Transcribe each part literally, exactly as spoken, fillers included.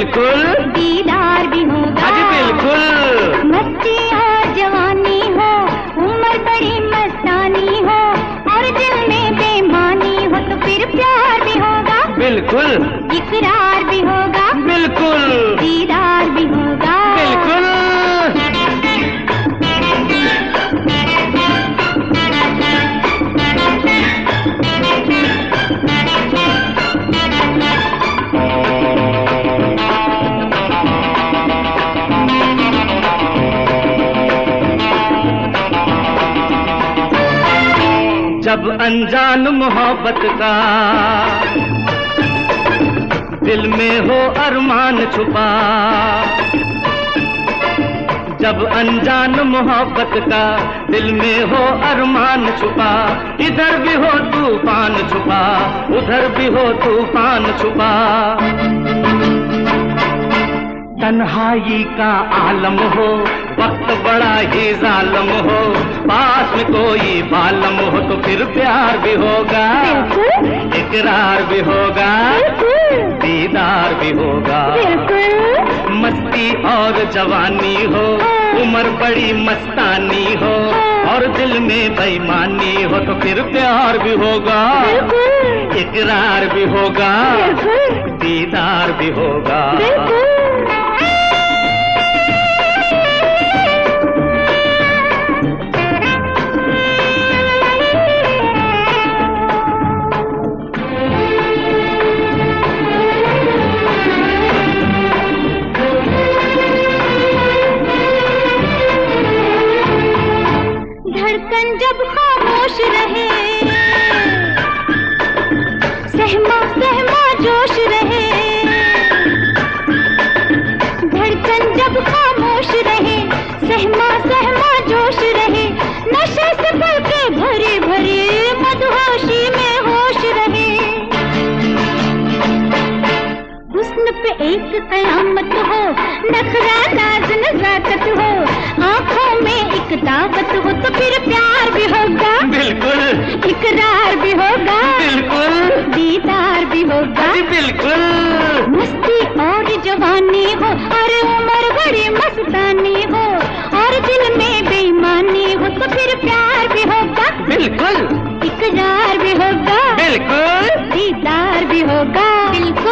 बिल्कुल। दीदार भी होगा। हाँ जी बिल्कुल। मस्ती और जवानी हो, उम्र बड़ी मस्तानी हो, और दिल में बेईमानी हो तो फिर प्यार भी होगा। बिल्कुल। इकरार भी होगा। बिल्कुल। दीदार भी होगा। बिल्कुल। जब अनजान मोहब्बत का दिल में हो अरमान छुपा, जब अनजान मोहब्बत का दिल में हो अरमान छुपा, इधर भी हो तूफान छुपा, उधर भी हो तूफान छुपा। तन्हाई का आलम हो, वक्त बड़ा ही जालम हो, पास में कोई बालम हो तो फिर प्यार भी होगा। इकरार भी होगा। दीदार भी होगा। मस्ती और जवानी हो, उम्र बड़ी मस्तानी हो, और दिल में बेईमानी हो तो फिर प्यार भी होगा। इकरार भी होगा। दीदार भी होगा। धड़कन जब खामोश रहे, सहमा सहमा जोश रहे, धड़कन जब खामोश रहे, सहमा सहमा जोश रहे, नशे से पलके भरे भरे मदहोशी में होश रहे। हुस्न पे एक कयामत हो, नखरा नाज नजाकत हो, आंखों में एक दावत हो तो फिर प्यार भी होगा। बिल्कुल। इकरार भी होगा। बिल्कुल। दीदार भी होगा। बिल्कुल। मस्ती और जवानी हो, और उम्र बड़ी मस्तानी हो, और दिल में बेईमानी हो तो फिर प्यार भी होगा। बिल्कुल। इकरार भी होगा। बिल्कुल। दीदार भी होगा। बिल्कुल।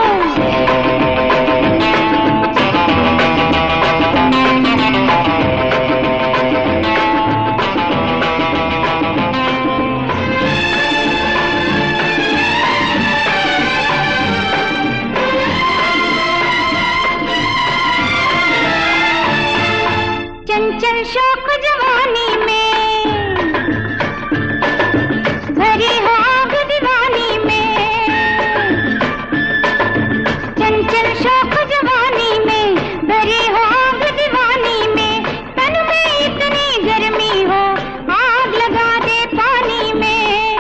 चंचल शौक जवानी में भरी हो आग दीवानी में, चंचल शौक जवानी में भरी हो आग दीवानी में, तन में इतनी गर्मी हो आग लगा दे पानी में।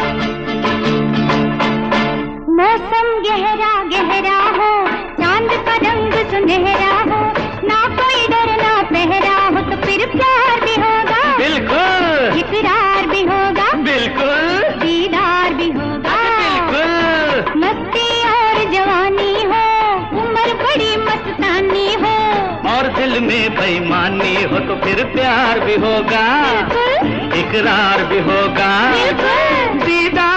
मौसम गहरा गहरा हो, चांद का रंग सुनहरा हो, ना कोई डर ना पहरा हो तो फिर प्यार भी होगा। बिल्कुल। इकरार भी होगा। बिल्कुल। दीदार भी होगा। बिल्कुल। मस्ती और जवानी हो, उम्र बड़ी मस्तानी हो, और दिल में बेईमानी हो तो फिर प्यार भी होगा। इकरार भी होगा। बिल्कुल। दीदार